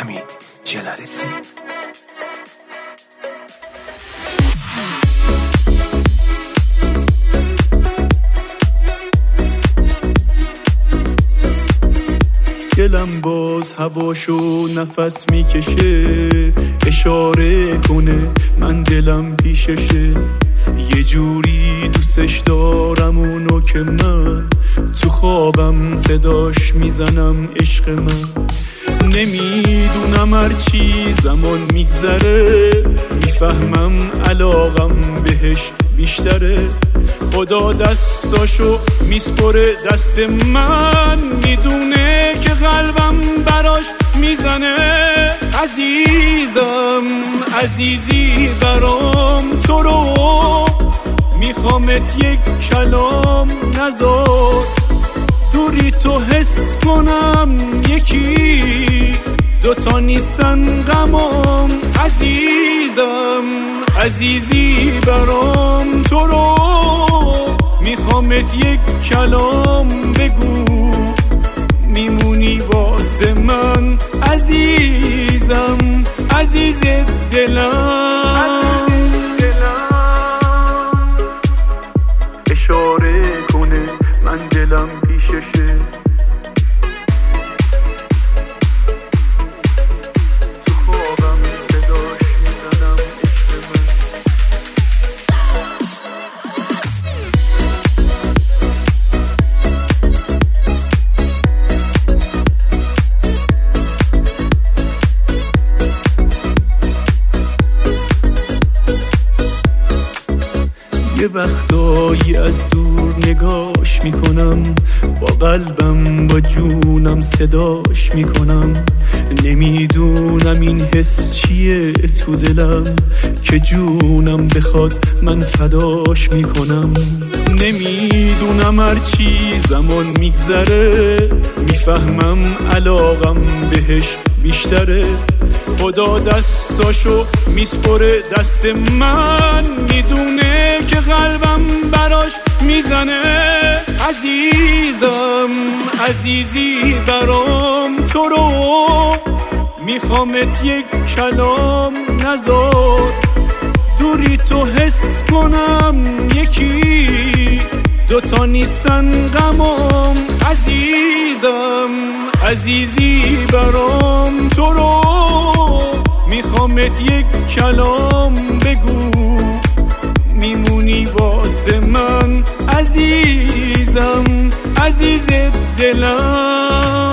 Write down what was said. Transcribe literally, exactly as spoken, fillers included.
حمید جلارسی. دلم باز هواشو نفس میکشه، اشاره کنه من دلم پیششه. یه جوری دوستش دارم اونو که من تو خوابم صداش میزنم عشق من. نمیدونم هرچی زمان میگذره میفهمم علاقم بهش بیشتره. خدا دستاشو میسپره دست من، میدونه که قلبم براش میزنه. عزیزم عزیزی برام تو رو میخوامت یک کلام نذار، دوری تو حس کنم یکی دوتا نیستن غمام. عزیزم عزیزی برام تو رو میخوامت یک کلام بگو، میمونی واسه من عزیزم عزیز دلم. اشاره کنه من دلم پیششه، تو خوابم صداش میزنم عشق من. یه وقتایی از دور نگاش میکنم، با قلبم با جونم صداش میکنم. نمیدونم این حس چیه تو دلم که جونم بخواد من فداش میکنم. نمیدونم هرچی زمان میگذره میفهمم علاقم بهش بیشتره. خدا دستاشو میسپره دست من، میدونه که قلبم براش میزنه. عزیزم عزیزی برام تو رو میخوامت یک کلام نذار، دوری تو حس کنم یکی دوتا نیستن غمام. عزیزم عزیزی برام تو رو میخوامت یک کلام بگو، میمونی واسه من عزیزم عزیز دلم.